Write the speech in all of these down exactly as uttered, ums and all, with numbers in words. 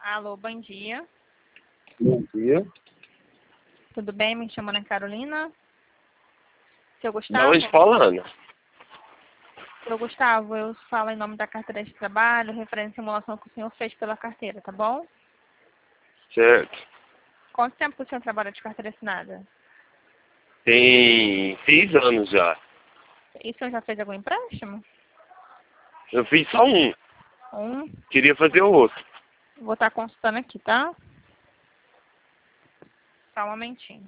Alô, bom dia. Bom dia. Tudo bem? Me chamo Ana Carolina. Seu Da Gustavo? onde falando? Seu Gustavo, eu falo em nome da carteira de trabalho, referente à simulação que o senhor fez pela carteira, tá bom? Certo. Quanto tempo que o senhor trabalha de carteira assinada? Tem seis anos já. E o senhor já fez algum empréstimo? Eu fiz só um. Um. Queria fazer o outro. Vou estar consultando aqui, tá? Só um momentinho.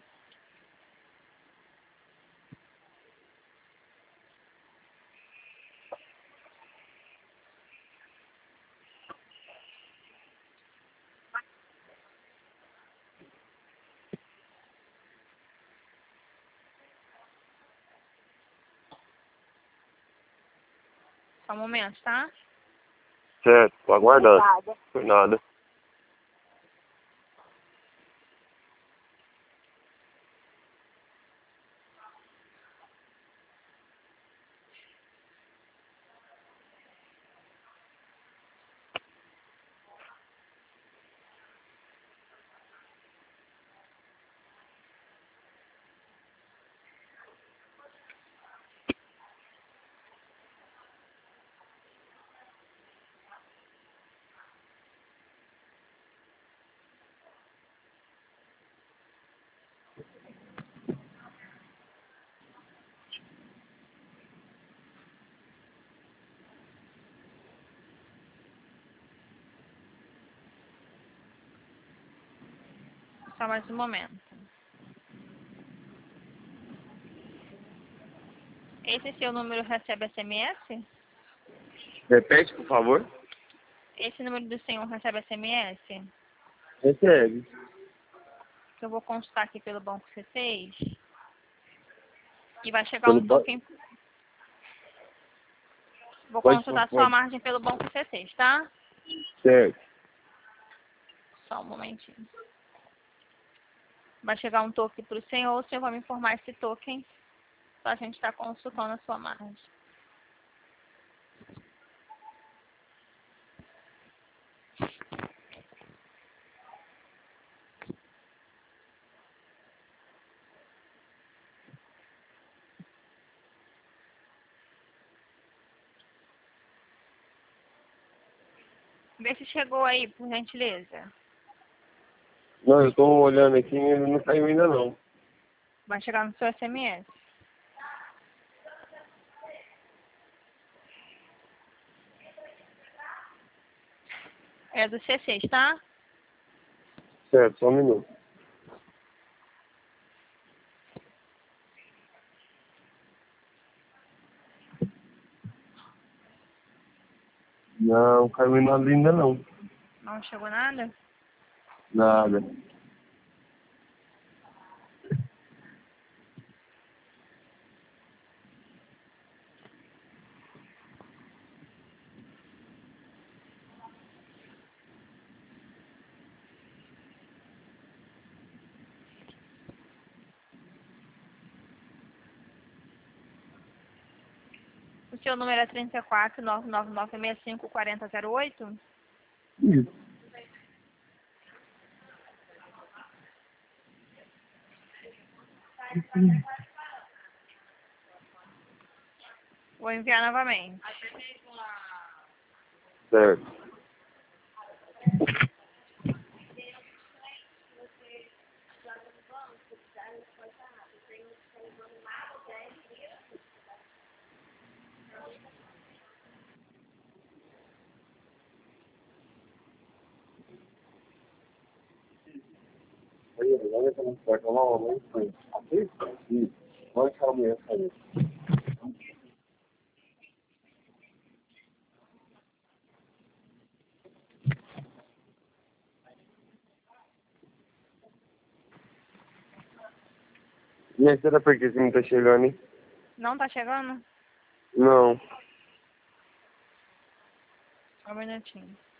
Só um momento, tá? Certo, tô aguardando. Por nada. Só mais um momento. Esse seu número recebe S M S? Repete, por favor. Esse número do senhor recebe S M S? Recebe. Que eu vou consultar aqui pelo banco que você fez. E vai chegar Pelo um ba- token. Vou Pode, consultar sua pode. margem pelo banco que você fez, tá? Certo. Só um momentinho. Vai chegar um token para o senhor, o senhor vai me informar esse token para a gente estar consultando a sua margem. Vê se chegou aí, por gentileza. Não, eu tô olhando aqui e ele não caiu ainda não. Vai chegar no seu S M S. É do C seis, tá? Certo, só um minuto. Não, caiu ainda não. Não chegou nada? Nada. O seu número é trinta e quatro, nove nove nove, seis cinco, quatro zero zero oito? Isso. Vou enviar novamente. Certo. Aí, agora que não pode falar uma mãe, foi. Isso. Olha que a mulher saiu. E aí, será por que você não tá chegando, hein? Não tá chegando? Não. Só um minutinho.